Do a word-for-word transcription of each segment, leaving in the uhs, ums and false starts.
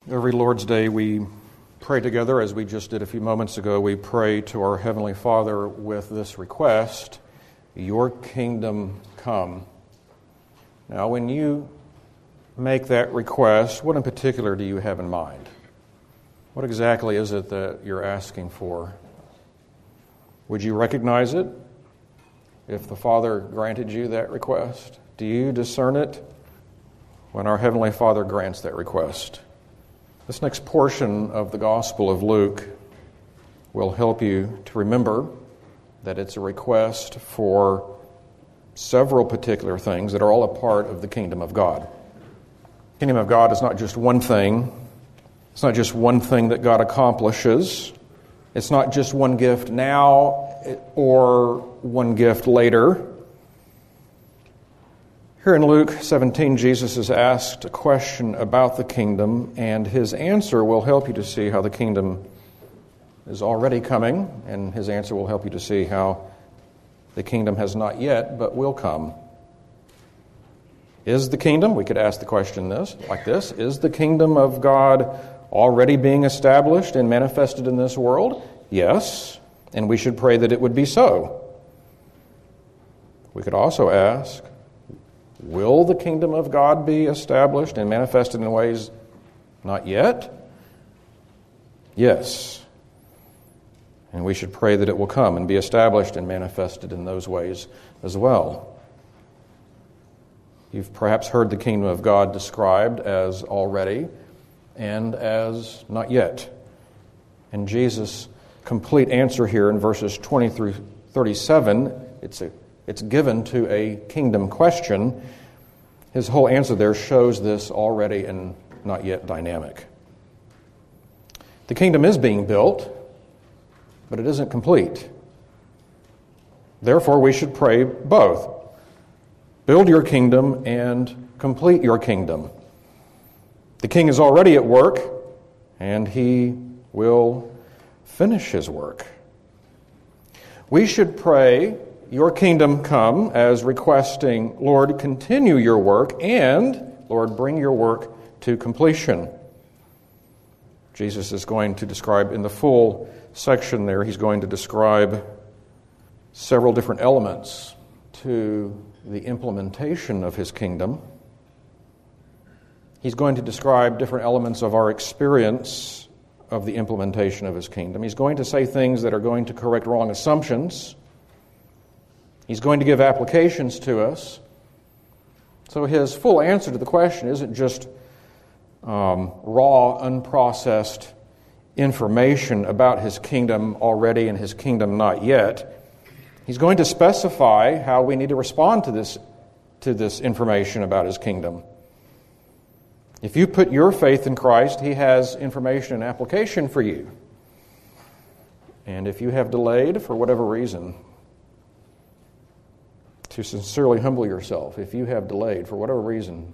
Every Lord's Day we pray together, as we just did a few moments ago. We pray to our Heavenly Father with this request, "Your kingdom come." Now, when you make that request, what in particular do you have in mind? What exactly is it that you're asking for? Would you recognize it if the Father granted you that request? Do you discern it when our Heavenly Father grants that request? This next portion of the Gospel of Luke will help you to remember that it's a request for several particular things that are all a part of the kingdom of God. The kingdom of God is not just one thing. It's not just one thing that God accomplishes. It's not just one gift now or one gift later. Here in Luke seventeen, Jesus is asked a question about the kingdom, and his answer will help you to see how the kingdom is already coming, and his answer will help you to see how the kingdom has not yet, but will come. Is the kingdom, we could ask the question this, like this, is the kingdom of God already being established and manifested in this world? Yes, and we should pray that it would be so. We could also ask, will the kingdom of God be established and manifested in ways not yet? Yes. And we should pray that it will come and be established and manifested in those ways as well. You've perhaps heard the kingdom of God described as already and as not yet. And Jesus' complete answer here in verses twenty through thirty-seven, it's a It's given to a kingdom question. His whole answer there shows this already and not yet dynamic. The kingdom is being built, but it isn't complete. Therefore, we should pray both. Build your kingdom and complete your kingdom. The king is already at work, and he will finish his work. We should pray, "Your kingdom come," as requesting, "Lord, continue your work," and, "Lord, bring your work to completion." Jesus is going to describe in the full section there, he's going to describe several different elements to the implementation of his kingdom. He's going to describe different elements of our experience of the implementation of his kingdom. He's going to say things that are going to correct wrong assumptions. He's going to give applications to us. So his full answer to the question isn't just um, raw, unprocessed information about his kingdom already and his kingdom not yet. He's going to specify how we need to respond to this, to this information about his kingdom. If you put your faith in Christ, he has information and application for you. And if you have delayed for whatever reason, to sincerely humble yourself, if you have delayed for whatever reason,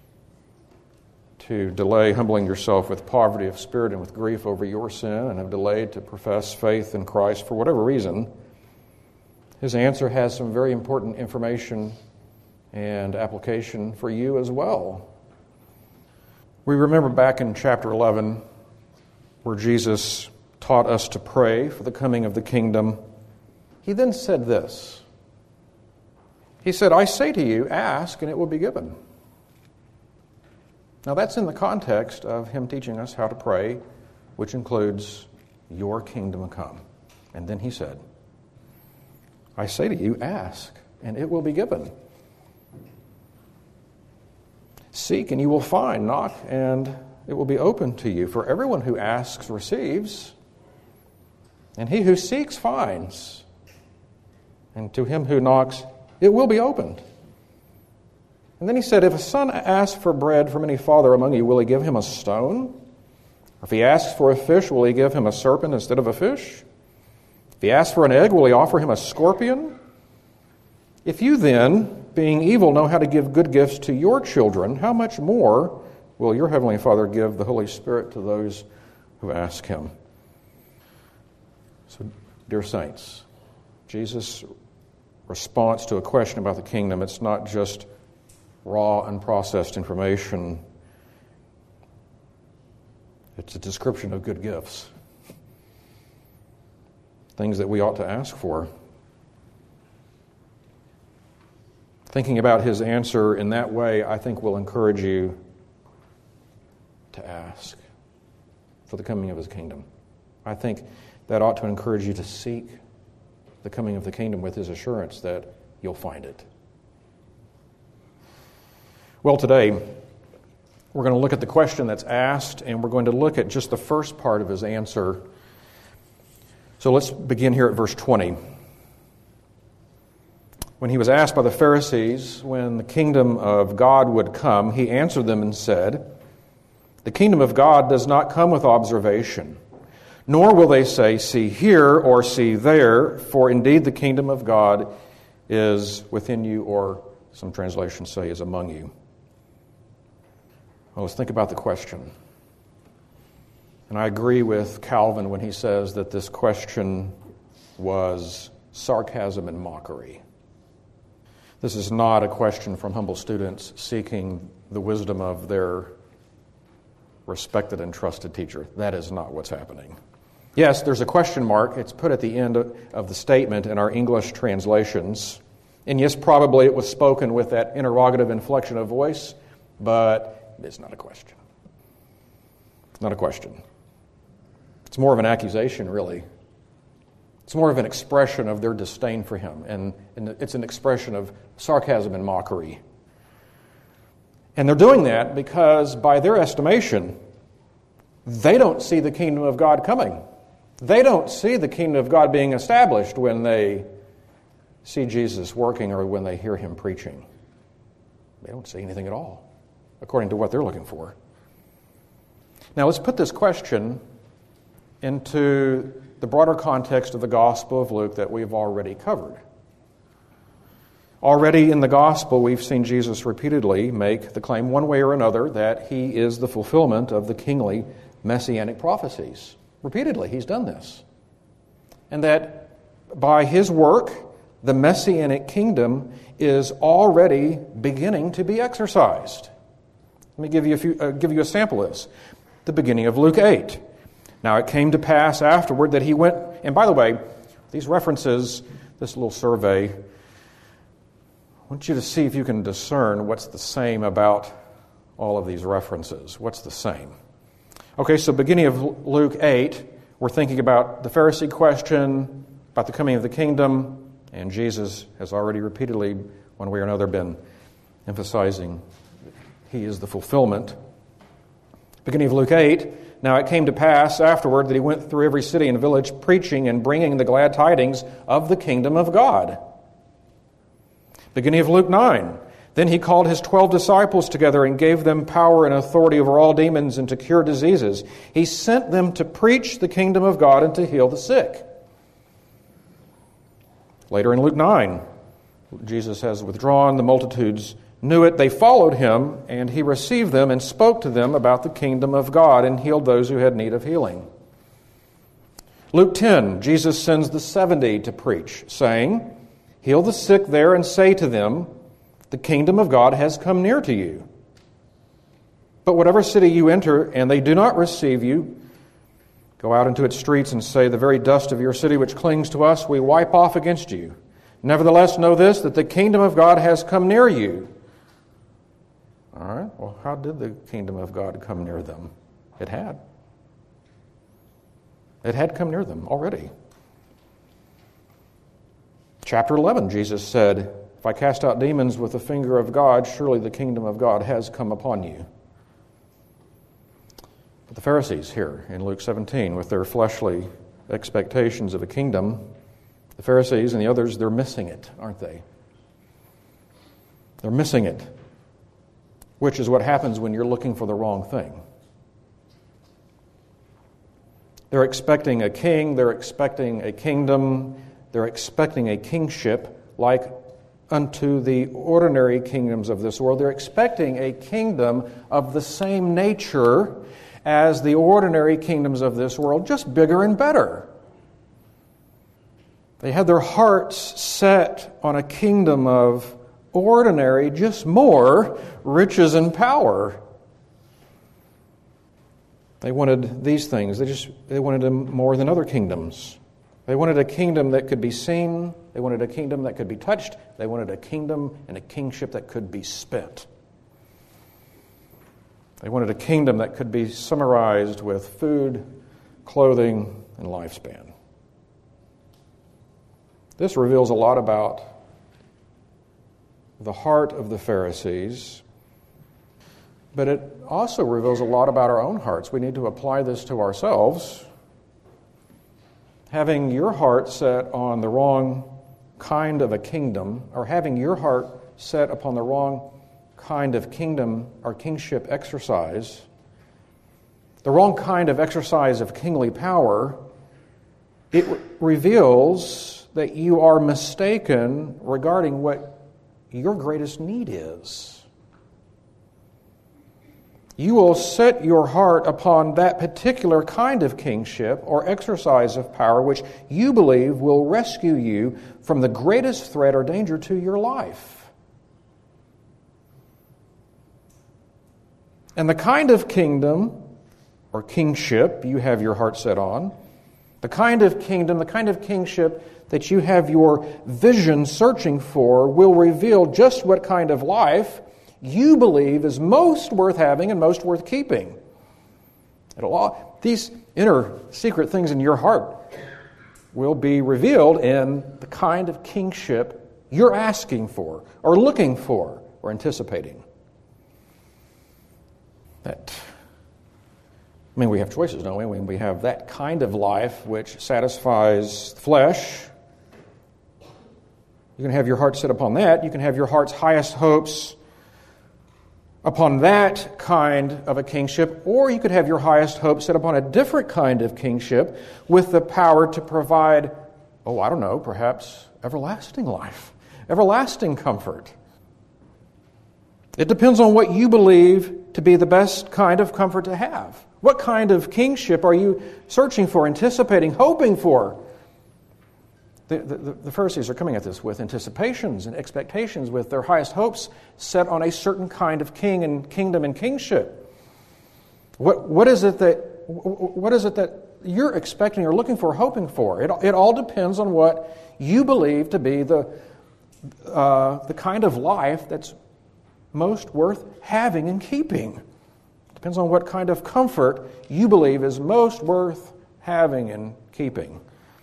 to delay humbling yourself with poverty of spirit and with grief over your sin, and have delayed to profess faith in Christ for whatever reason, his answer has some very important information and application for you as well. We remember back in chapter eleven where Jesus taught us to pray for the coming of the kingdom. He then said this. He said, "I say to you, ask and it will be given." Now that's in the context of him teaching us how to pray, which includes, "Your kingdom come." And then he said, "I say to you, ask and it will be given. Seek and you will find, knock and it will be open to you. For everyone who asks receives, and he who seeks finds, and to him who knocks it will be opened." And then he said, "If a son asks for bread from any father among you, will he give him a stone? Or if he asks for a fish, will he give him a serpent instead of a fish? If he asks for an egg, will he offer him a scorpion? If you then, being evil, know how to give good gifts to your children, how much more will your heavenly Father give the Holy Spirit to those who ask him?" So, dear saints, Jesus' response to a question about the kingdom, it's not just raw, unprocessed information. It's a description of good gifts. Things that we ought to ask for. Thinking about his answer in that way, I think, will encourage you to ask for the coming of his kingdom. I think that ought to encourage you to seek the coming of the kingdom with his assurance that you'll find it. Well, today, we're going to look at the question that's asked, and we're going to look at just the first part of his answer. So let's begin here at verse twenty. When he was asked by the Pharisees when the kingdom of God would come, he answered them and said, "The kingdom of God does not come with observation, nor will they say, 'See here,' or 'See there,' for indeed the kingdom of God is within you," or some translations say, "is among you." Well, let's think about the question. And I agree with Calvin when he says that this question was sarcasm and mockery. This is not a question from humble students seeking the wisdom of their respected and trusted teacher. That is not what's happening. Yes, there's a question mark. It's put at the end of the statement in our English translations. And yes, probably it was spoken with that interrogative inflection of voice, but it's not a question. It's not a question. It's more of an accusation, really. It's more of an expression of their disdain for him, and, and it's an expression of sarcasm and mockery. And they're doing that because, by their estimation, they don't see the kingdom of God coming. They don't see the kingdom of God being established when they see Jesus working or when they hear him preaching. They don't see anything at all, according to what they're looking for. Now, let's put this question into the broader context of the Gospel of Luke that we've already covered. Already in the Gospel, we've seen Jesus repeatedly make the claim one way or another that he is the fulfillment of the kingly messianic prophecies. Repeatedly, he's done this. And that by his work, the messianic kingdom is already beginning to be exercised. Let me give you a, few, uh, give you a sample of this. The beginning of Luke eight. Now it came to pass afterward that he went, and by the way, these references, this little survey, I want you to see if you can discern what's the same about all of these references. What's the same? Okay, so beginning of Luke eight, we're thinking about the Pharisee question, about the coming of the kingdom, and Jesus has already repeatedly, one way or another, been emphasizing he is the fulfillment. Beginning of Luke eight, now it came to pass afterward that he went through every city and village preaching and bringing the glad tidings of the kingdom of God. Beginning of Luke nine, then he called his twelve disciples together and gave them power and authority over all demons and to cure diseases. He sent them to preach the kingdom of God and to heal the sick. Later in Luke nine, Jesus has withdrawn, the multitudes knew it, they followed him, and he received them and spoke to them about the kingdom of God and healed those who had need of healing. Luke ten, Jesus sends the seventy to preach, saying, "Heal the sick there and say to them, the kingdom of God has come near to you. But whatever city you enter and they do not receive you, go out into its streets and say, the very dust of your city which clings to us we wipe off against you. Nevertheless know this, that the kingdom of God has come near you." All right, well, how did the kingdom of God come near them? It had. It had come near them already. Chapter eleven, Jesus said, "If I cast out demons with the finger of God, surely the kingdom of God has come upon you." But the Pharisees here in Luke seventeen, with their fleshly expectations of a kingdom, the Pharisees and the others, they're missing it, aren't they? They're missing it, which is what happens when you're looking for the wrong thing. They're expecting a king, they're expecting a kingdom, they're expecting a kingship like unto the ordinary kingdoms of this world. They're expecting a kingdom of the same nature as the ordinary kingdoms of this world, just bigger and better. They had their hearts set on a kingdom of ordinary, just more riches and power. They wanted these things. They just they wanted them more than other kingdoms. They wanted a kingdom that could be seen. They wanted a kingdom that could be touched. They wanted a kingdom and a kingship that could be spent. They wanted a kingdom that could be summarized with food, clothing, and lifespan. This reveals a lot about the heart of the Pharisees, but it also reveals a lot about our own hearts. We need to apply this to ourselves. Having your heart set on the wrong kind of a kingdom, or having your heart set upon the wrong kind of kingdom or kingship exercise, the wrong kind of exercise of kingly power, it re- reveals that you are mistaken regarding what your greatest need is. You will set your heart upon that particular kind of kingship or exercise of power which you believe will rescue you from the greatest threat or danger to your life. And the kind of kingdom or kingship you have your heart set on, the kind of kingdom, the kind of kingship that you have your vision searching for will reveal just what kind of life you believe is most worth having and most worth keeping. It'll all, these inner secret things in your heart will be revealed in the kind of kingship you're asking for or looking for or anticipating. That, I mean, we have choices, don't we? When we have that kind of life which satisfies the flesh, you can have your heart set upon that. You can have your heart's highest hopes upon that kind of a kingship, or you could have your highest hope set upon a different kind of kingship with the power to provide, oh, I don't know, perhaps everlasting life, everlasting comfort. It depends on what you believe to be the best kind of comfort to have. What kind of kingship are you searching for, anticipating, hoping for? The, the, the Pharisees are coming at this with anticipations and expectations, with their highest hopes set on a certain kind of king and kingdom and kingship. What, what is it that what is it that you're expecting or looking for, hoping for? It, it all depends on what you believe to be the uh, the kind of life that's most worth having and keeping. It depends on what kind of comfort you believe is most worth having and keeping.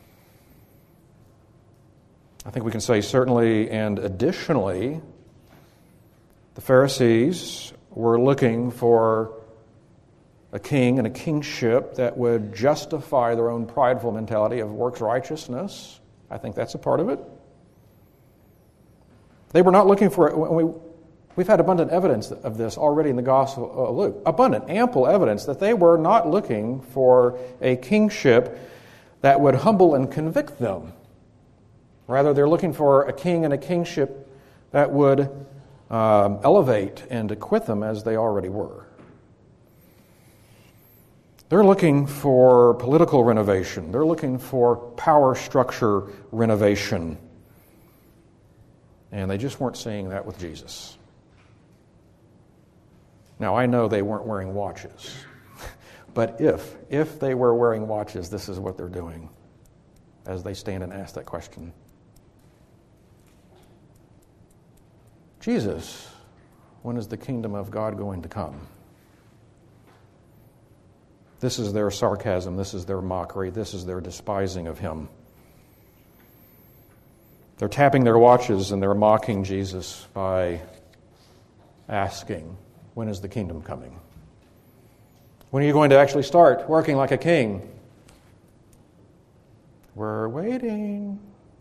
I think we can say certainly and additionally, the Pharisees were looking for a king and a kingship that would justify their own prideful mentality of works righteousness. I think that's a part of it. They were not looking for it. We, we've had abundant evidence of this already in the Gospel of Luke. Abundant, ample evidence that they were not looking for a kingship that would humble and convict them. Rather, they're looking for a king and a kingship that would um, elevate and acquit them as they already were. They're looking for political renovation. They're looking for power structure renovation. And they just weren't seeing that with Jesus. Now, I know they weren't wearing watches. But if, if they were wearing watches, this is what they're doing as they stand and ask that question. Jesus, when is the kingdom of God going to come? This is their sarcasm. This is their mockery. This is their despising of him. They're tapping their watches and they're mocking Jesus by asking, when is the kingdom coming? When are you going to actually start working like a king? We're waiting.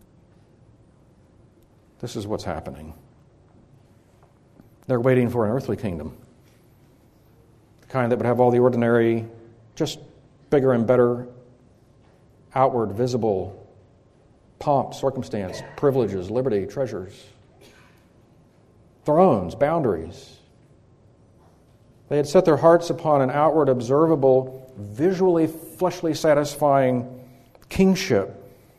This is what's happening. They're waiting for an earthly kingdom. The kind that would have all the ordinary, just bigger and better, outward, visible pomp, circumstance, privileges, liberty, treasures, thrones, boundaries. They had set their hearts upon an outward, observable, visually, fleshly satisfying kingship.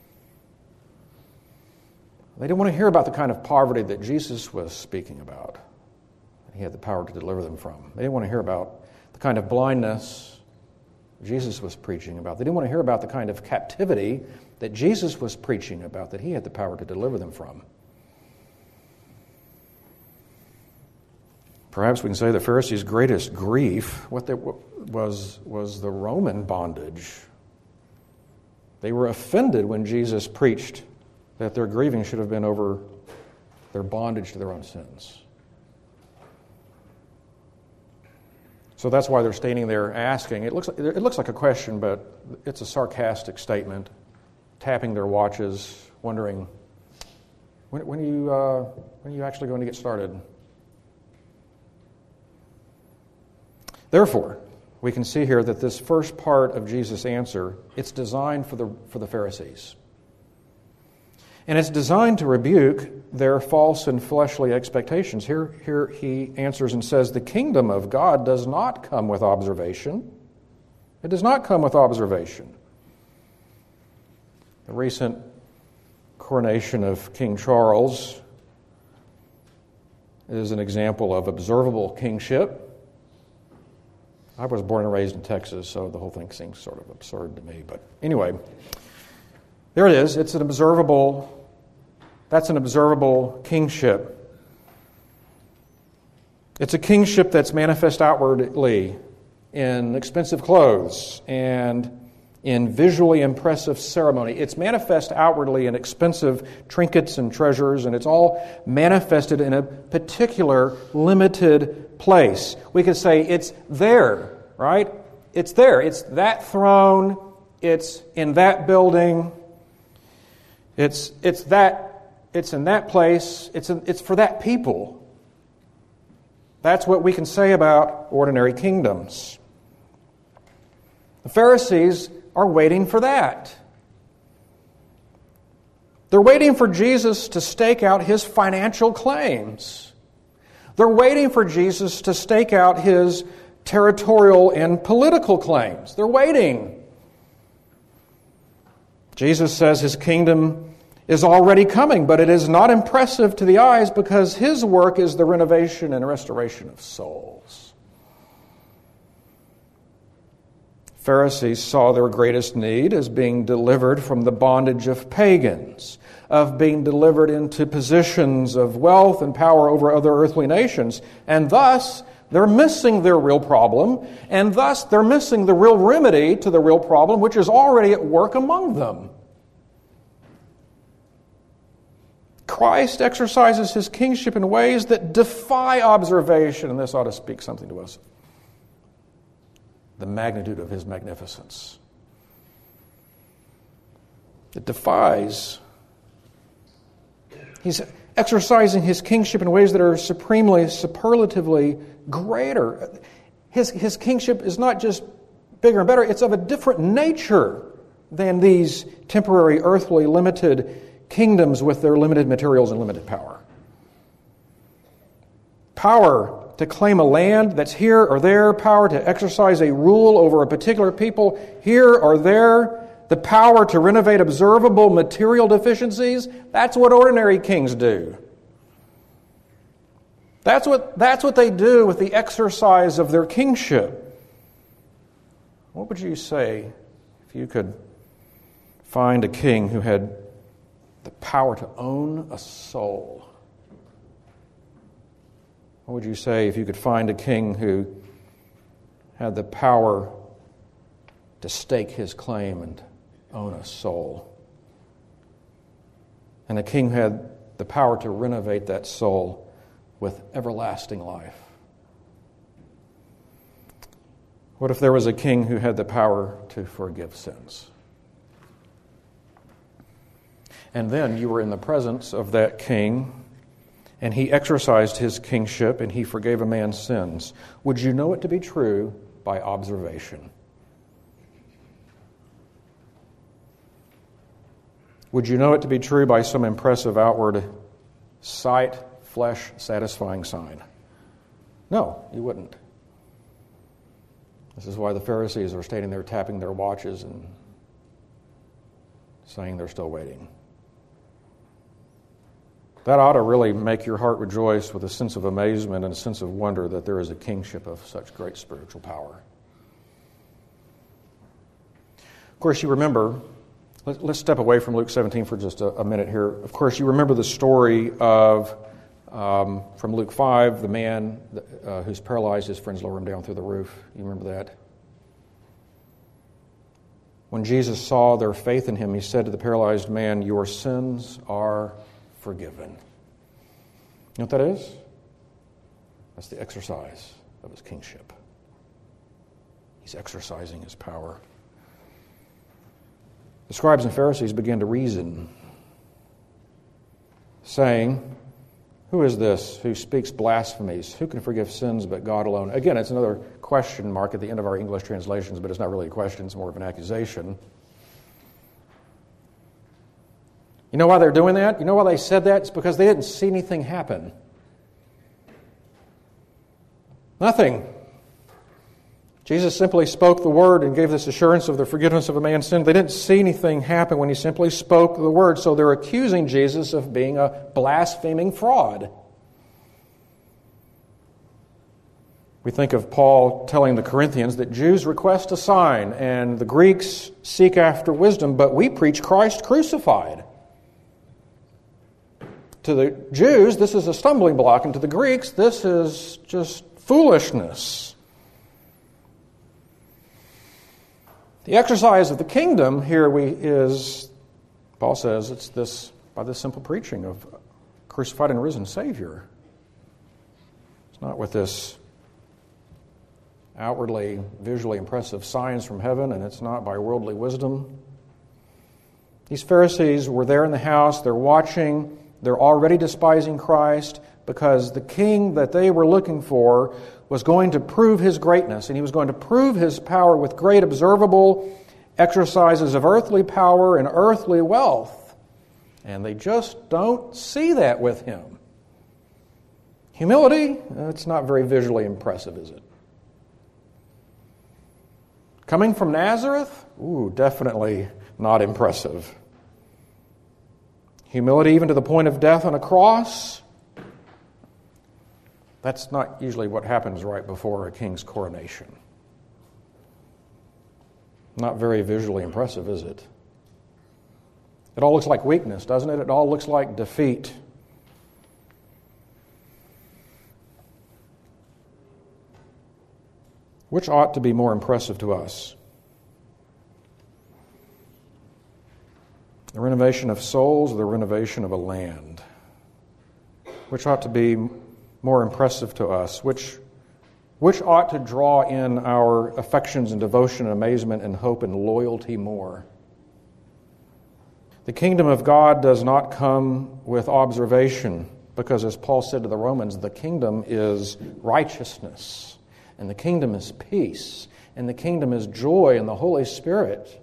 They didn't want to hear about the kind of poverty that Jesus was speaking about. He had the power to deliver them from. They didn't want to hear about the kind of blindness Jesus was preaching about. They didn't want to hear about the kind of captivity that Jesus was preaching about, that he had the power to deliver them from. Perhaps we can say the Pharisees' greatest grief what they, was, was the Roman bondage. They were offended when Jesus preached that their grieving should have been over their bondage to their own sins. So that's why they're standing there asking. It looks like, it looks like a question, but it's a sarcastic statement, tapping their watches, wondering, when, when, are, you, uh, when are you actually going to get started? Therefore, we can see here that this first part of Jesus' answer, it's designed for the, for the Pharisees. And it's designed to rebuke their false and fleshly expectations. Here, here he answers and says, the kingdom of God does not come with observation. It does not come with observation. The recent coronation of King Charles is an example of observable kingship. I was born and raised in Texas, so the whole thing seems sort of absurd to me. But anyway, there it is. It's an observable, that's an observable kingship. It's a kingship that's manifest outwardly in expensive clothes and in visually impressive ceremony. It's manifest outwardly in expensive trinkets and treasures, and it's all manifested in a particular limited place. We could say it's there, right? It's there. It's that throne. It's in that building. It's it's that it's in that place. It's in, it's for that people. That's what we can say about ordinary kingdoms. The Pharisees are waiting for that. They're waiting for Jesus to stake out his financial claims. They're waiting for Jesus to stake out his territorial and political claims. They're waiting. Jesus says his kingdom is already coming, but it is not impressive to the eyes because his work is the renovation and restoration of souls. Pharisees saw their greatest need as being delivered from the bondage of pagans, of being delivered into positions of wealth and power over other earthly nations, and thus they're missing their real problem, and thus they're missing the real remedy to the real problem, which is already at work among them. Christ exercises his kingship in ways that defy observation, and this ought to speak something to us. The magnitude of his magnificence. It defies. He's exercising his kingship in ways that are supremely, superlatively greater. His, his kingship is not just bigger and better, it's of a different nature than these temporary, earthly, limited kingdoms with their limited materials and limited power. Power to claim a land that's here or there, power to exercise a rule over a particular people here or there, the power to renovate observable material deficiencies, that's what ordinary kings do. That's what, that's what they do with the exercise of their kingship. What would you say if you could find a king who had the power to own a soul? What would you say if you could find a king who had the power to stake his claim and own a soul? And a king who had the power to renovate that soul with everlasting life? What if there was a king who had the power to forgive sins? And then you were in the presence of that king, and he exercised his kingship, and he forgave a man's sins. Would you know it to be true by observation? Would you know it to be true by some impressive outward sight, flesh-satisfying sign? No, you wouldn't. This is why the Pharisees are standing there tapping their watches and saying they're still waiting. That ought to really make your heart rejoice with a sense of amazement and a sense of wonder that there is a kingship of such great spiritual power. Of course, you remember, let's step away from Luke seventeen for just a, a minute here. Of course, you remember the story of, um, from Luke five, the man uh, who's paralyzed, his friends lower him down through the roof. You remember that? When Jesus saw their faith in him, he said to the paralyzed man, "Your sins are forgiven." You know what that is? That's the exercise of his kingship. He's exercising his power. The scribes and Pharisees began to reason, saying, "Who is this who speaks blasphemies? Who can forgive sins but God alone?" Again, it's another question mark at the end of our English translations, but it's not really a question, it's more of an accusation. You know why they're doing that? You know why they said that? It's because they didn't see anything happen. Nothing. Jesus simply spoke the word and gave this assurance of the forgiveness of a man's sin. They didn't see anything happen when he simply spoke the word, so they're accusing Jesus of being a blaspheming fraud. We think of Paul telling the Corinthians that Jews request a sign and the Greeks seek after wisdom, but we preach Christ crucified. To the Jews, this is a stumbling block, and to the Greeks, this is just foolishness. The exercise of the kingdom here we is, Paul says, it's this by this simple preaching of crucified and risen Savior. It's not with this outwardly, visually impressive signs from heaven, and it's not by worldly wisdom. These Pharisees were there in the house, they're watching, they're already despising Christ because the king that they were looking for was going to prove his greatness, and he was going to prove his power with great observable exercises of earthly power and earthly wealth. And they just don't see that with him. Humility, it's not very visually impressive, is it? Coming from Nazareth? Ooh, definitely not impressive. Humility even to the point of death on a cross? That's not usually what happens right before a king's coronation. Not very visually impressive, is it? It all looks like weakness, doesn't it? It all looks like defeat. Which ought to be more impressive to us? The renovation of souls or the renovation of a land? Which ought to be more impressive to us? Which, which ought to draw in our affections and devotion and amazement and hope and loyalty more? The kingdom of God does not come with observation because, as Paul said to the Romans, the kingdom is righteousness. And the kingdom is peace. And the kingdom is joy in the Holy Spirit.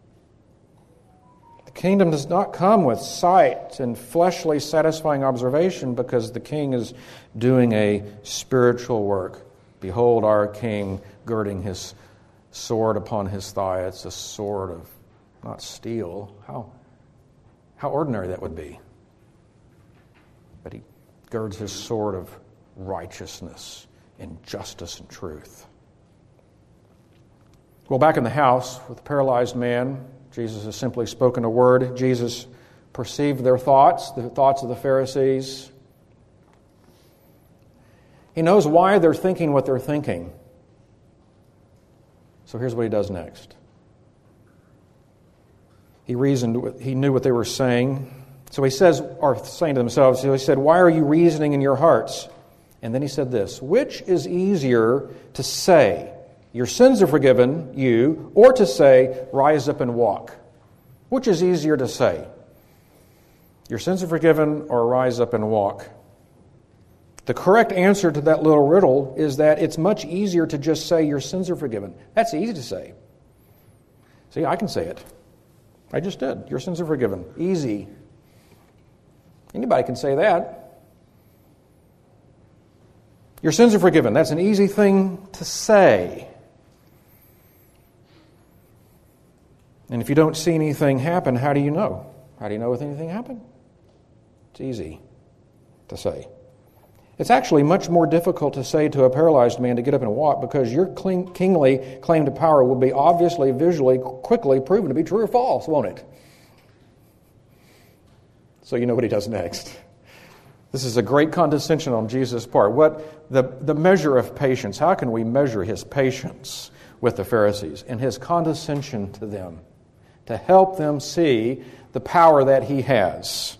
The kingdom does not come with sight and fleshly satisfying observation because the king is doing a spiritual work. Behold our king girding his sword upon his thigh. It's a sword of not steel. How, how ordinary that would be. But he girds his sword of righteousness in justice and truth. Well, back in the house with the paralyzed man, Jesus has simply spoken a word. Jesus perceived their thoughts, the thoughts of the Pharisees. He knows why they're thinking what they're thinking. So here's what he does next. He reasoned, he knew what they were saying. So he says, or saying to themselves, so he said, "Why are you reasoning in your hearts?" And then he said this, "Which is easier to say, 'Your sins are forgiven you,' or to say, 'Rise up and walk'? Which is easier to say? 'Your sins are forgiven,' or 'Rise up and walk'?" The correct answer to that little riddle is that it's much easier to just say, "Your sins are forgiven." That's easy to say. See, I can say it. I just did. Your sins are forgiven. Easy. Anybody can say that. Your sins are forgiven. That's an easy thing to say. And if you don't see anything happen, how do you know? How do you know if anything happened? It's easy to say. It's actually much more difficult to say to a paralyzed man to get up and walk, because your kingly claim to power will be obviously, visually, quickly proven to be true or false, won't it? So you know what he does next. This is a great condescension on Jesus' part. What the, the measure of patience, how can we measure his patience with the Pharisees and his condescension to them to help them see the power that he has?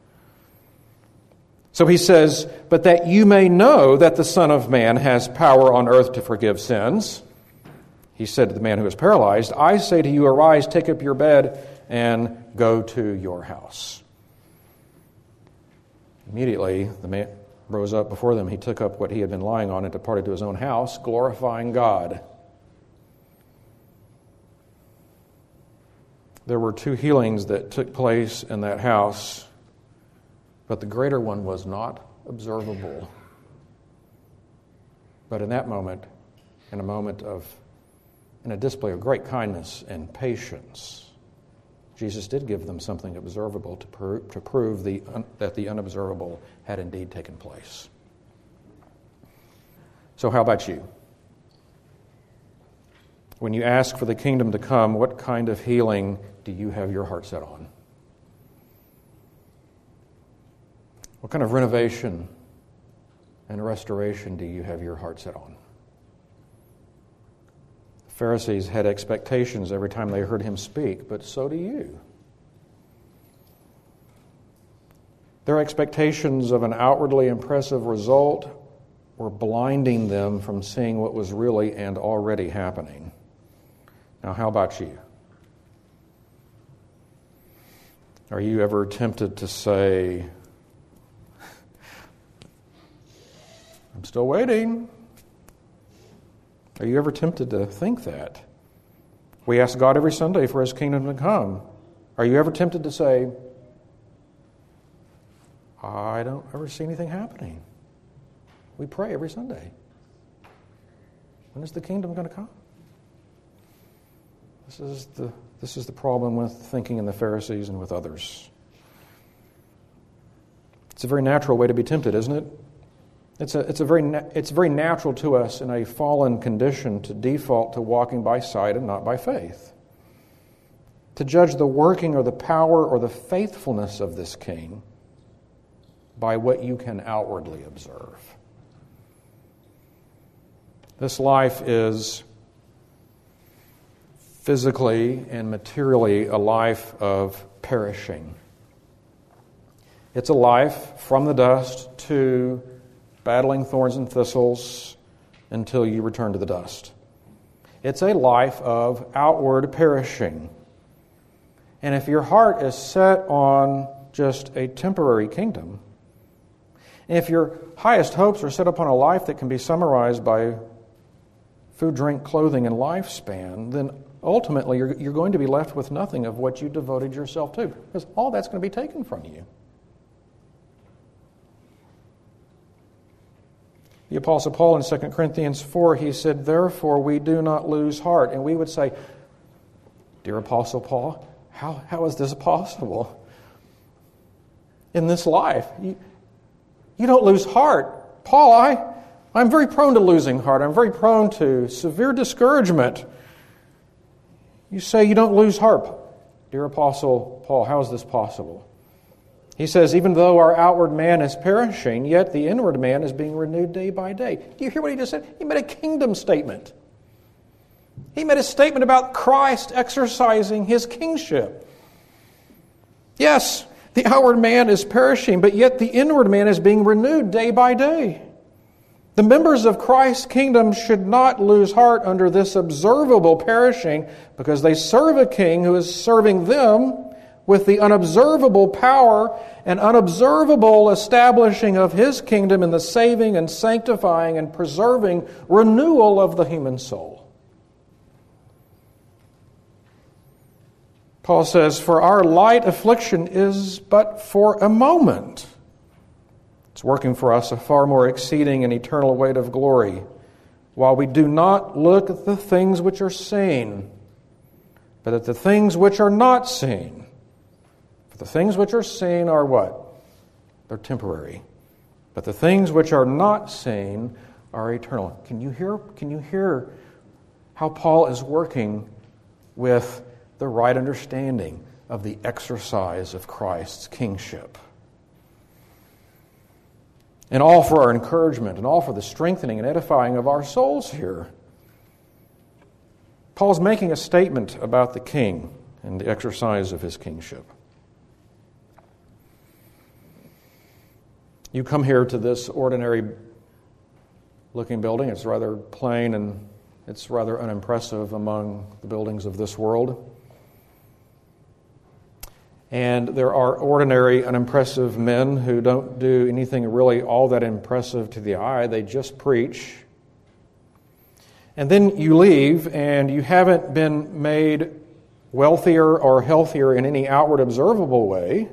So he says, but that you may know that the Son of Man has power on earth to forgive sins. He said to the man who was paralyzed, I say to you, arise, take up your bed, and go to your house. Immediately, the man rose up before them. He took up what he had been lying on and departed to his own house, glorifying God. There were two healings that took place in that house, but the greater one was not observable. But in that moment, in a moment of, in a display of great kindness and patience, Jesus did give them something observable to, pro- to prove the un- that the unobservable had indeed taken place. So how about you? When you ask for the kingdom to come, what kind of healing do you have your heart set on? What kind of renovation and restoration do you have your heart set on? The Pharisees had expectations every time they heard him speak, but so do you. Their expectations of an outwardly impressive result were blinding them from seeing what was really and already happening. Now, how about you? Are you ever tempted to say, I'm still waiting? Are you ever tempted to think that? We ask God every Sunday for his kingdom to come. Are you ever tempted to say, I don't ever see anything happening? We pray every Sunday. When is the kingdom going to come? This is the this is the problem with thinking in the Pharisees and with others. It's a very natural way to be tempted, isn't it? It's a it's a very na- it's very natural to us in a fallen condition to default to walking by sight and not by faith. To judge the working or the power or the faithfulness of this king by what you can outwardly observe. This life is physically and materially a life of perishing. It's a life from the dust to battling thorns and thistles until you return to the dust. It's a life of outward perishing. And if your heart is set on just a temporary kingdom, if your highest hopes are set upon a life that can be summarized by food, drink, clothing, and lifespan, then ultimately you're, you're going to be left with nothing of what you devoted yourself to, because all that's going to be taken from you. The Apostle Paul in Second Corinthians four, he said, therefore we do not lose heart. And we would say, dear Apostle Paul, how, how is this possible? In this life, you, you don't lose heart. Paul, I, I'm very prone to losing heart. I'm very prone to severe discouragement. You say you don't lose heart. Dear Apostle Paul, how is this possible? He says, even though our outward man is perishing, yet the inward man is being renewed day by day. Do you hear what he just said? He made a kingdom statement. He made a statement about Christ exercising his kingship. Yes, the outward man is perishing, but yet the inward man is being renewed day by day. The members of Christ's kingdom should not lose heart under this observable perishing, because they serve a king who is serving them with the unobservable power and unobservable establishing of his kingdom in the saving and sanctifying and preserving renewal of the human soul. Paul says, for our light affliction is but for a moment. It's working for us a far more exceeding and eternal weight of glory, while we do not look at the things which are seen, but at the things which are not seen. For the things which are seen are what? They're temporary. But the things which are not seen are eternal. Can you hear, can you hear how Paul is working with the right understanding of the exercise of Christ's kingship? And all for our encouragement and all for the strengthening and edifying of our souls here. Paul's making a statement about the king and the exercise of his kingship. You come here to this ordinary looking building. It's rather plain and it's rather unimpressive among the buildings of this world. And there are ordinary, unimpressive men who don't do anything really all that impressive to the eye. They just preach. And then you leave, and you haven't been made wealthier or healthier in any outward observable way.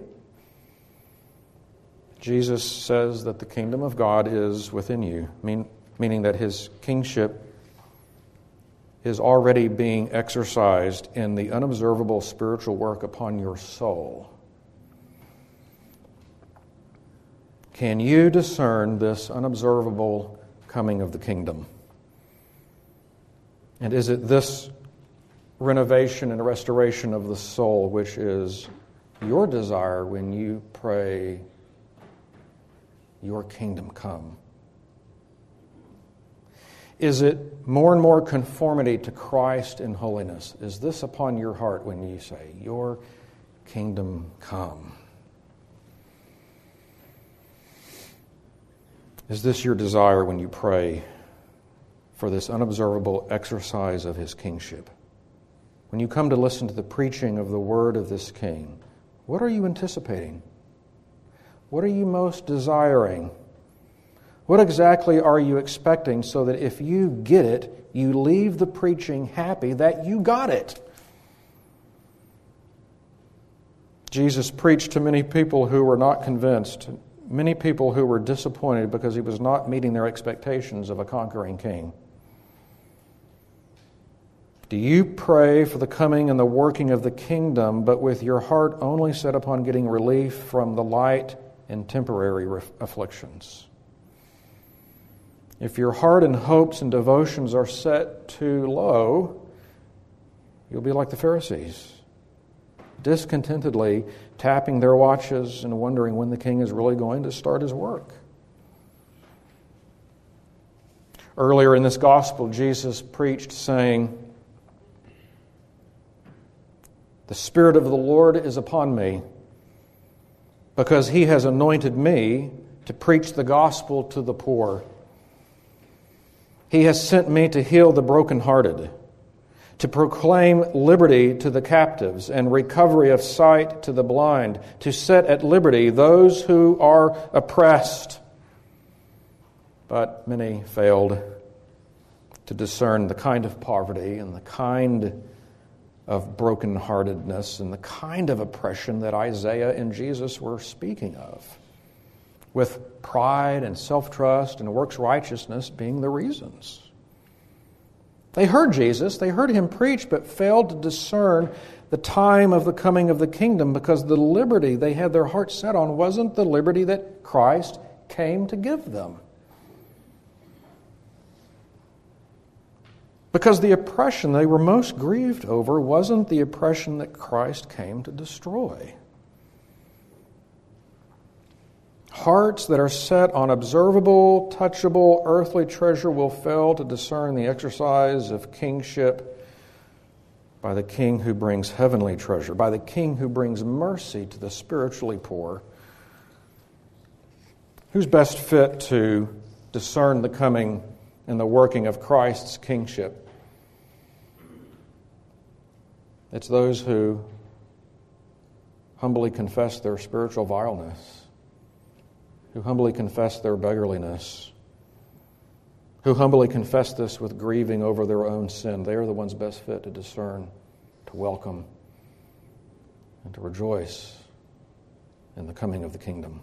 Jesus says that the kingdom of God is within you, mean, meaning that his kingship is already being exercised in the unobservable spiritual work upon your soul. Can you discern this unobservable coming of the kingdom? And is it this renovation and restoration of the soul which is your desire when you pray, "Your kingdom come"? Is it more and more conformity to Christ in holiness? Is this upon your heart when you say, "Your kingdom come"? Is this your desire when you pray for this unobservable exercise of his kingship? When you come to listen to the preaching of the word of this king, what are you anticipating? What are you most desiring? What exactly are you expecting so that if you get it, you leave the preaching happy that you got it? Jesus preached to many people who were not convinced, many people who were disappointed because he was not meeting their expectations of a conquering king. Do you pray for the coming and the working of the kingdom, but with your heart only set upon getting relief from the light and temporary afflictions? If your heart and hopes and devotions are set too low, you'll be like the Pharisees, discontentedly tapping their watches and wondering when the king is really going to start his work. Earlier in this gospel, Jesus preached saying, "The Spirit of the Lord is upon me, because he has anointed me to preach the gospel to the poor. He has sent me to heal the brokenhearted, to proclaim liberty to the captives and recovery of sight to the blind, to set at liberty those who are oppressed." But many failed to discern the kind of poverty and the kind of brokenheartedness and the kind of oppression that Isaiah and Jesus were speaking of, with pride and self-trust and works righteousness being the reasons. They heard Jesus, they heard him preach, but failed to discern the time of the coming of the kingdom because the liberty they had their hearts set on wasn't the liberty that Christ came to give them. Because the oppression they were most grieved over wasn't the oppression that Christ came to destroy. Hearts that are set on observable, touchable, earthly treasure will fail to discern the exercise of kingship by the King who brings heavenly treasure, by the King who brings mercy to the spiritually poor. Who's best fit to discern the coming and the working of Christ's kingship? It's those who humbly confess their spiritual vileness, who humbly confess their beggarliness, who humbly confess this with grieving over their own sin. They are the ones best fit to discern, to welcome, and to rejoice in the coming of the kingdom.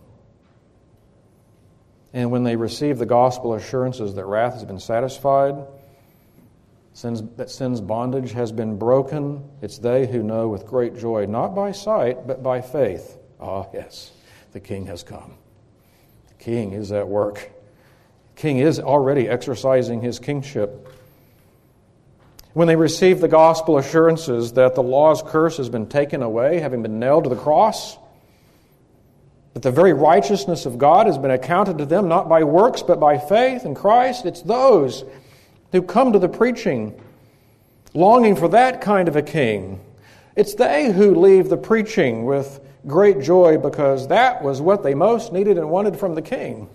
And when they receive the gospel assurances that wrath has been satisfied, sin's, that sin's bondage has been broken, it's they who know with great joy, not by sight, but by faith, ah, yes, the King has come. King is at work. King is already exercising his kingship. When they receive the gospel assurances that the law's curse has been taken away, having been nailed to the cross, that the very righteousness of God has been accounted to them not by works but by faith in Christ, it's those who come to the preaching longing for that kind of a king. It's they who leave the preaching with great joy because that was what they most needed and wanted from the king.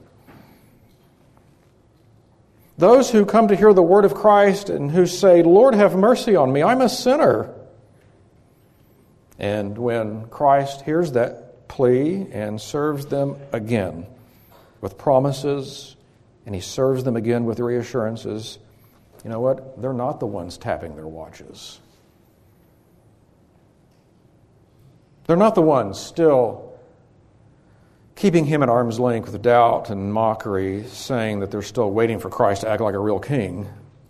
Those who come to hear the word of Christ and who say, Lord, have mercy on me, I'm a sinner. And when Christ hears that plea and serves them again with promises, and he serves them again with reassurances, you know what? They're not the ones tapping their watches. They're not the ones still keeping him at arm's length with doubt and mockery, saying that they're still waiting for Christ to act like a real king.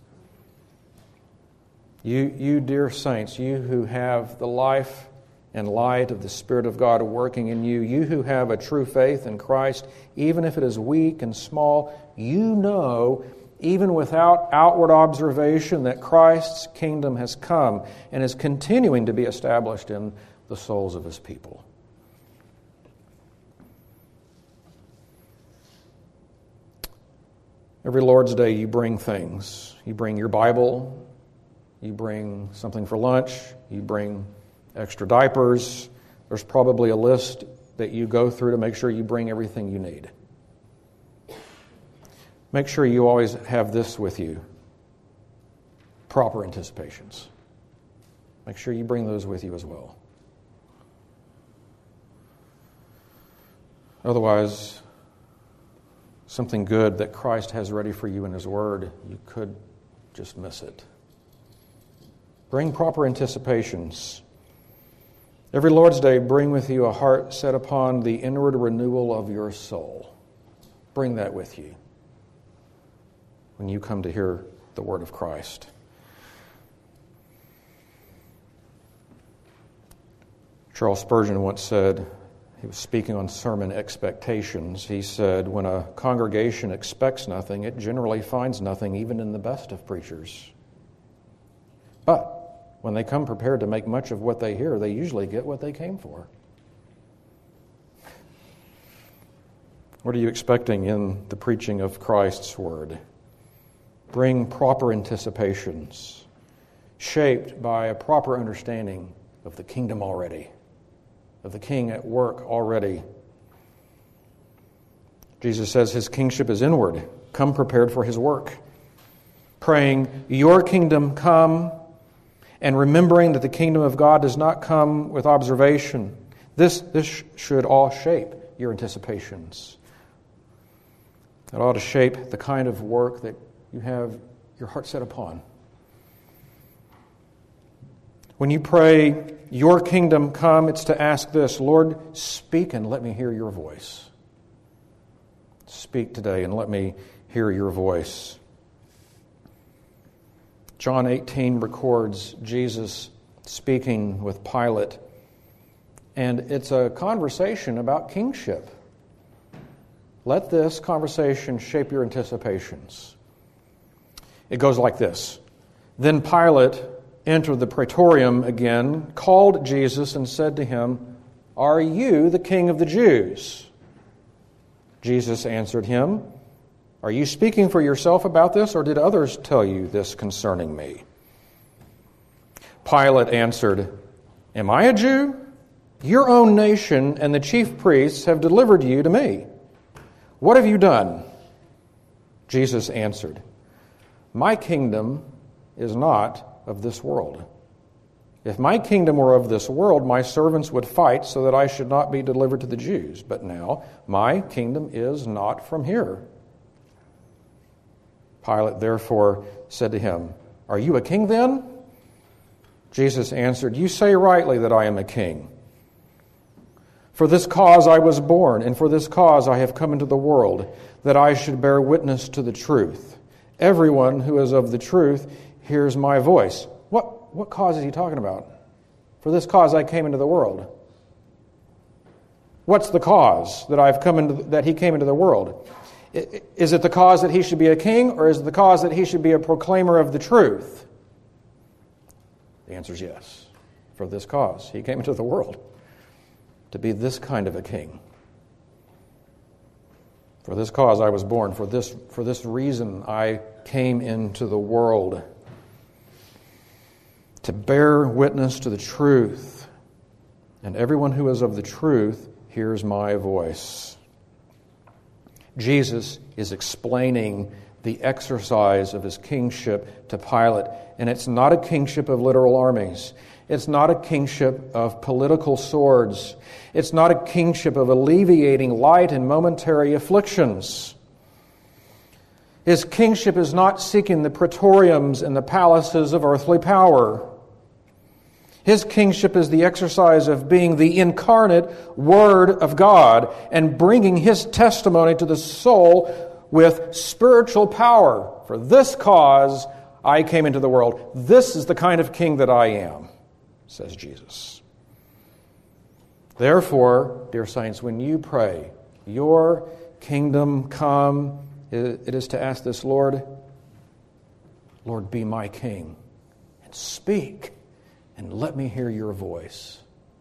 You, you dear saints, you who have the life and light of the Spirit of God working in you, you who have a true faith in Christ, even if it is weak and small, you know, even without outward observation, that Christ's kingdom has come and is continuing to be established in the souls of his people. Every Lord's Day you bring things. You bring your Bible, you bring something for lunch, you bring extra diapers. There's probably a list that you go through to make sure you bring everything you need. Make sure you always have this with you. Proper anticipations. Make sure you bring those with you as well. Otherwise, something good that Christ has ready for you in his word, you could just miss it. Bring proper anticipations. Every Lord's Day, bring with you a heart set upon the inward renewal of your soul. Bring that with you when you come to hear the word of Christ. Charles Spurgeon once said, he was speaking on sermon expectations. He said, when a congregation expects nothing, it generally finds nothing even in the best of preachers. But when they come prepared to make much of what they hear, they usually get what they came for. What are you expecting in the preaching of Christ's word? Bring proper anticipations, shaped by a proper understanding of the kingdom already, of the king at work already. Jesus says his kingship is inward. Come prepared for his work. Praying, your kingdom come, and remembering that the kingdom of God does not come with observation. This, this should all shape your anticipations. It ought to shape the kind of work that you have your heart set upon. When you pray, your kingdom come, it's to ask this, Lord, speak and let me hear your voice. Speak today and let me hear your voice. John eighteen records Jesus speaking with Pilate, and it's a conversation about kingship. Let this conversation shape your anticipations. It goes like this. Then Pilate entered the praetorium again, called Jesus, and said to him, Are you the king of the Jews? Jesus answered him, Are you speaking for yourself about this, or did others tell you this concerning me? Pilate answered, Am I a Jew? Your own nation and the chief priests have delivered you to me. What have you done? Jesus answered, My kingdom is not of this world. If my kingdom were of this world, my servants would fight so that I should not be delivered to the Jews. But now my kingdom is not from here. Pilate therefore said to him, Are you a king then? Jesus answered, You say rightly that I am a king. For this cause I was born, and for this cause I have come into the world, that I should bear witness to the truth. Everyone who is of the truth hears my voice. What, what cause is he talking about? For this cause I came into the world. What's the cause that I've come into that he came into the world? Is it the cause that he should be a king, or is it the cause that he should be a proclaimer of the truth? The answer is yes. For this cause, he came into the world to be this kind of a king. For this cause I was born. For this, for this reason I came into the world. To bear witness to the truth. And everyone who is of the truth hears my voice. Jesus is explaining the exercise of his kingship to Pilate. And it's not a kingship of literal armies. It's not a kingship of political swords. It's not a kingship of alleviating light and momentary afflictions. His kingship is not seeking the praetoriums and the palaces of earthly power. His kingship is the exercise of being the incarnate Word of God and bringing His testimony to the soul with spiritual power. For this cause I came into the world. This is the kind of king that I am, says Jesus. Therefore, dear saints, when you pray, your kingdom come, it is to ask this, Lord, Lord, be my king, and speak, and let me hear your voice.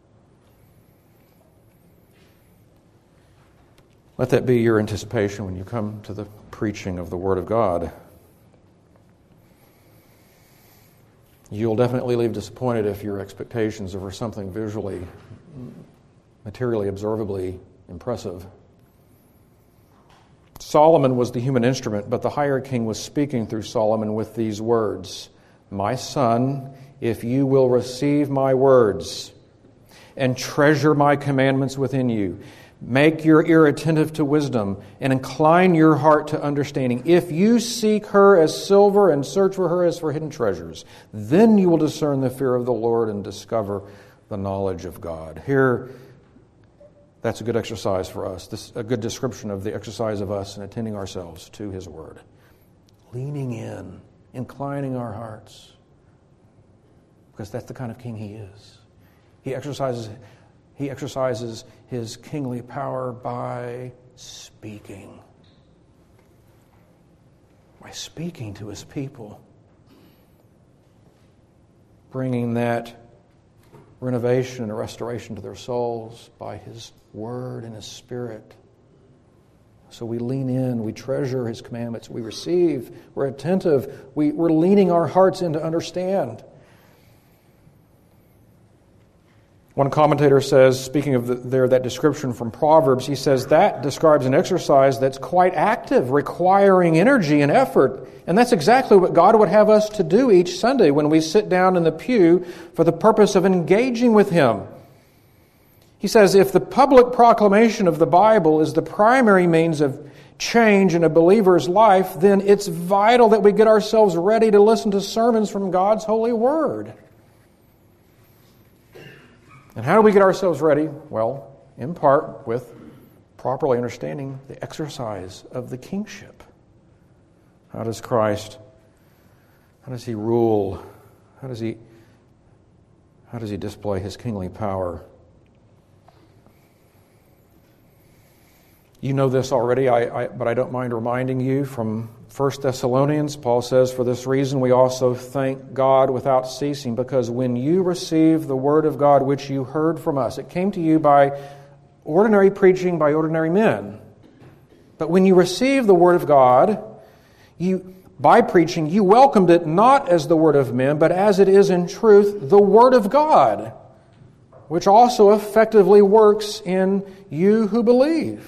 Let that be your anticipation when you come to the preaching of the Word of God. You'll definitely leave disappointed if your expectations are for something visually, materially, observably impressive. Solomon was the human instrument, but the higher king was speaking through Solomon with these words, "My son, if you will receive my words and treasure my commandments within you, make your ear attentive to wisdom and incline your heart to understanding. If you seek her as silver and search for her as for hidden treasures, then you will discern the fear of the Lord and discover the knowledge of God." Here, that's a good exercise for us. This a good description of the exercise of us in attending ourselves to His Word. Leaning in, inclining our hearts. Because that's the kind of king He is. He exercises, he exercises His kingly power by speaking. By speaking to His people. Bringing that renovation and restoration to their souls by His Word and His Spirit. So we lean in, we treasure His commandments, we receive, we're attentive, we, we're leaning our hearts in to understand. One commentator says, speaking of the, there that description from Proverbs, he says that describes an exercise that's quite active, requiring energy and effort. And that's exactly what God would have us to do each Sunday when we sit down in the pew for the purpose of engaging with Him. He says, if the public proclamation of the Bible is the primary means of change in a believer's life, then it's vital that we get ourselves ready to listen to sermons from God's holy Word. And how do we get ourselves ready? Well, in part with properly understanding the exercise of the kingship. How does Christ, how does He rule? How does He, how does He display His kingly power? You know this already, I, I, but I don't mind reminding you from First Thessalonians. Paul says, "For this reason we also thank God without ceasing, because when you received the word of God which you heard from us," it came to you by ordinary preaching by ordinary men. But when you received the word of God, you by preaching, you welcomed it not as the word of men, but as it is in truth the word of God, which also effectively works in you who believe.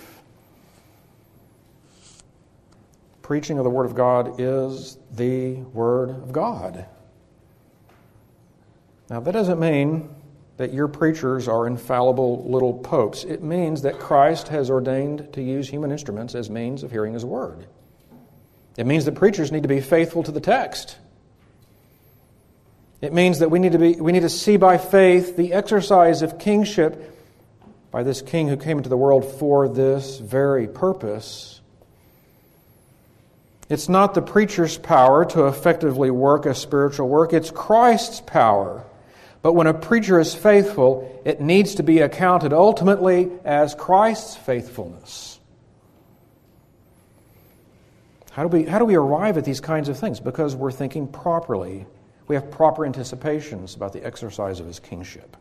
Preaching of the Word of God is the Word of God. Now, that doesn't mean that your preachers are infallible little popes. It means that Christ has ordained to use human instruments as means of hearing His Word. It means that preachers need to be faithful to the text. It means that we need to be we need to see by faith the exercise of kingship by this King who came into the world for this very purpose. It's not the preacher's power to effectively work a spiritual work. It's Christ's power But when a preacher is faithful, it needs to be accounted ultimately as Christ's faithfulness. How do we, how do we arrive at these kinds of things? Because we're thinking properly. We have proper anticipations about the exercise of His kingship.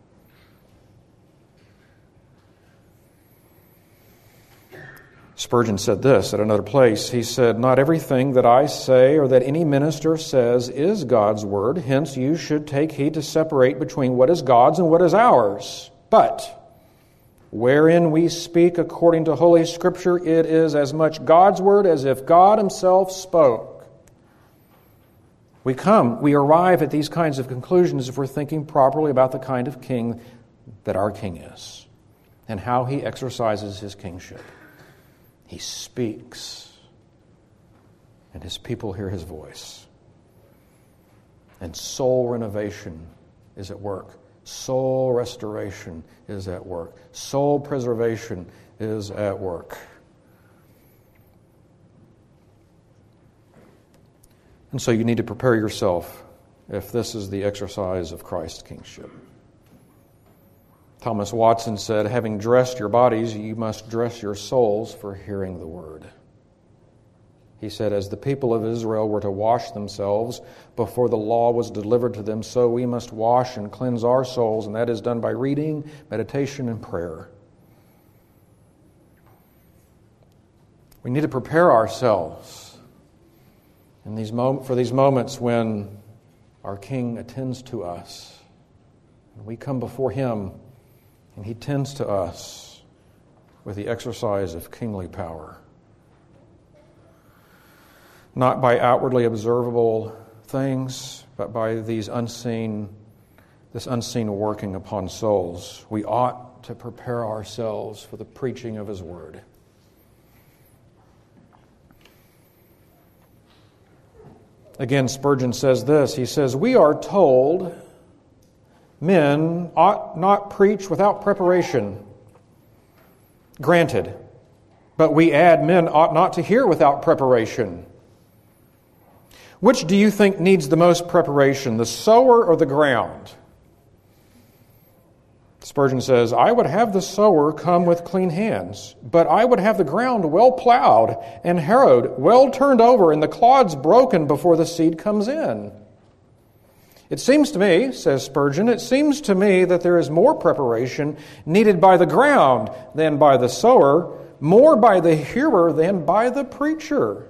Spurgeon said this at another place. He said, "Not everything that I say or that any minister says is God's word. Hence you should take heed to separate between what is God's and what is ours. But wherein we speak according to Holy Scripture, it is as much God's word as if God Himself spoke." We come, we arrive at these kinds of conclusions if we're thinking properly about the kind of king that our king is and how He exercises His kingship. He speaks, and His people hear His voice. And soul renovation is at work. Soul restoration is at work. Soul preservation is at work. And so you need to prepare yourself if this is the exercise of Christ's kingship. Thomas Watson said, "Having dressed your bodies, you must dress your souls for hearing the word." He said, as the people of Israel were to wash themselves before the law was delivered to them, so we must wash and cleanse our souls, and that is done by reading, meditation, and prayer. We need to prepare ourselves in these mom- for these moments when our King attends to us, and we come before Him, and He tends to us with the exercise of kingly power. Not by outwardly observable things, but by these unseen, this unseen working upon souls. We ought to prepare ourselves for the preaching of His word. Again, Spurgeon says this. He says, "We are told men ought not preach without preparation. Granted, but we add men ought not to hear without preparation. Which do you think needs the most preparation, the sower or the ground?" Spurgeon says, "I would have the sower come with clean hands, but I would have the ground well plowed and harrowed, well turned over, and the clods broken before the seed comes in. It seems to me," says Spurgeon, "it seems to me that there is more preparation needed by the ground than by the sower, more by the hearer than by the preacher."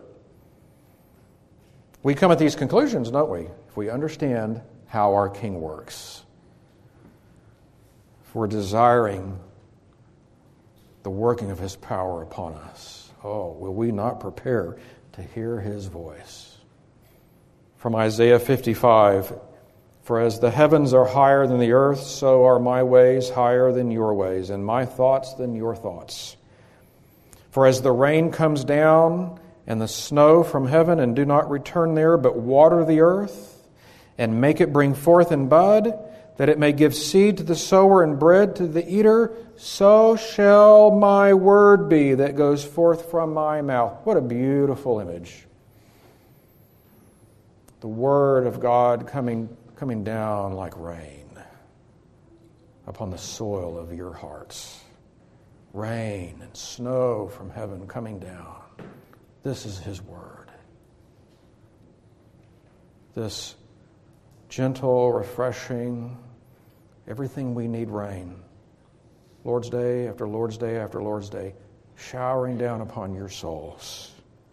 We come at these conclusions, don't we, if we understand how our King works. If we're desiring the working of His power upon us, oh, will we not prepare to hear His voice? From Isaiah fifty-five, "For as the heavens are higher than the earth, so are my ways higher than your ways, and my thoughts than your thoughts. For as the rain comes down and the snow from heaven, and do not return there, but water the earth, and make it bring forth and bud, that it may give seed to the sower and bread to the eater, so shall my word be that goes forth from my mouth." What a beautiful image. The word of God coming, coming down like rain upon the soil of your hearts. Rain and snow from heaven coming down. This is His word. This gentle, refreshing, everything we need rain. Lord's Day after Lord's Day after Lord's Day, showering down upon your souls.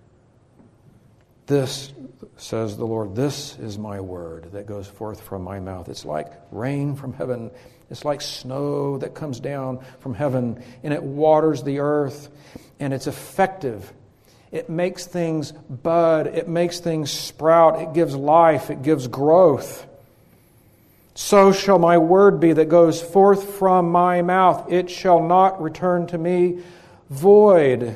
This, says the Lord, this is my word that goes forth from my mouth. It's like rain from heaven. It's like snow that comes down from heaven, and it waters the earth, and it's effective. It makes things bud. It makes things sprout. It gives life. It gives growth. "So shall my word be that goes forth from my mouth. It shall not return to me void."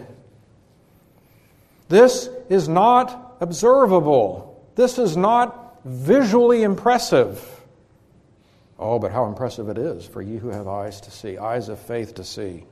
This is not observable. This is not visually impressive. Oh, but how impressive it is for you who have eyes to see, eyes of faith to see.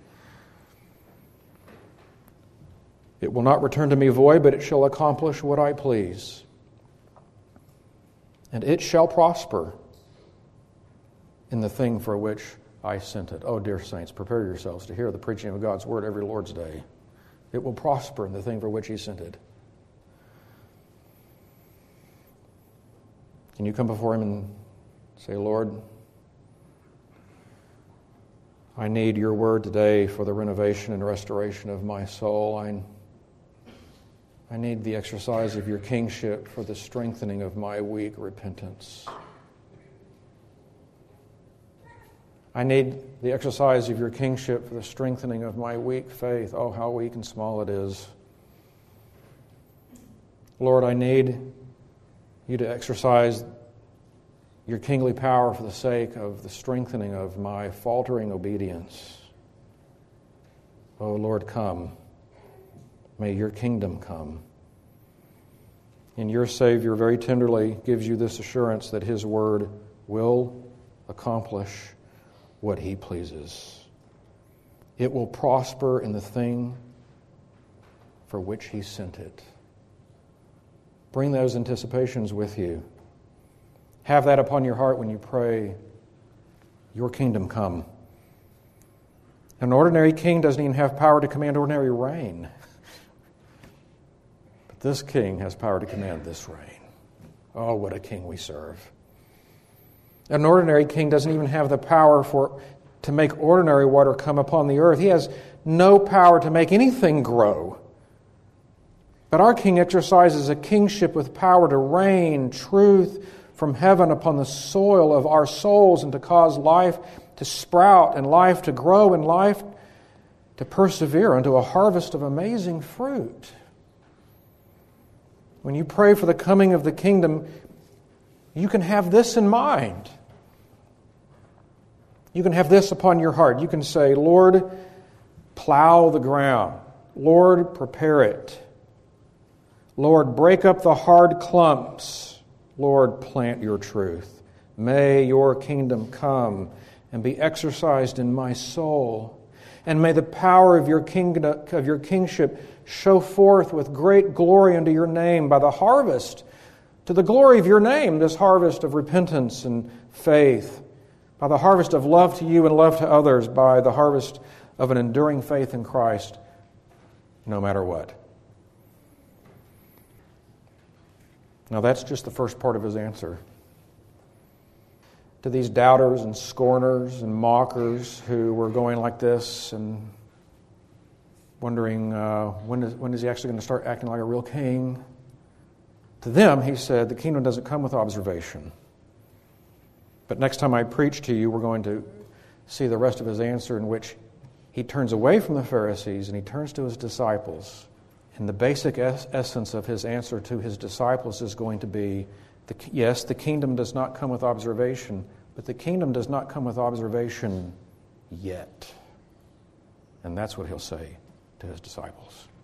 "It will not return to me void, but it shall accomplish what I please. And it shall prosper in the thing for which I sent it. Oh, dear saints, prepare yourselves to hear the preaching of God's word every Lord's day. It will prosper in the thing for which he sent it. Can you come before him and say, Lord, I need your word today for the renovation and restoration of my soul. I, I need the exercise of your kingship for the strengthening of my weak repentance. I need the exercise of your kingship for the strengthening of my weak faith. Oh, how weak and small it is. Lord, I need you to exercise your kingly power for the sake of the strengthening of my faltering obedience. Oh, Lord, come. May your kingdom come. And your Savior very tenderly gives you this assurance that his word will accomplish what he pleases. It will prosper in the thing for which he sent it. Bring those anticipations with you. Have that upon your heart when you pray, your kingdom come. An ordinary king doesn't even have power to command ordinary rain. But this king has power to command this rain. Oh, what a king we serve. An ordinary king doesn't even have the power for to make ordinary water come upon the earth. He has no power to make anything grow. But our king exercises a kingship with power to rain truth from heaven upon the soil of our souls and to cause life to sprout and life to grow and life to persevere unto a harvest of amazing fruit. When you pray for the coming of the kingdom, you can have this in mind. You can have this upon your heart. You can say, Lord, plow the ground. Lord, prepare it. Lord, break up the hard clumps. Lord, plant your truth. May your kingdom come and be exercised in my soul. And may the power of your kingdom, of your kingship show forth with great glory unto your name by the harvest, to the glory of your name, this harvest of repentance and faith, by the harvest of love to you and love to others, by the harvest of an enduring faith in Christ, no matter what. Now that's just the first part of his answer. To these doubters and scorners and mockers who were going like this and wondering uh, when, is, when is he actually going to start acting like a real king? To them, he said, the kingdom doesn't come with observation. But next time I preach to you, we're going to see the rest of his answer in which he turns away from the Pharisees and he turns to his disciples. And the basic es- essence of his answer to his disciples is going to be, the, yes, the kingdom does not come with observation, but the kingdom does not come with observation yet. And that's what he'll say to his disciples.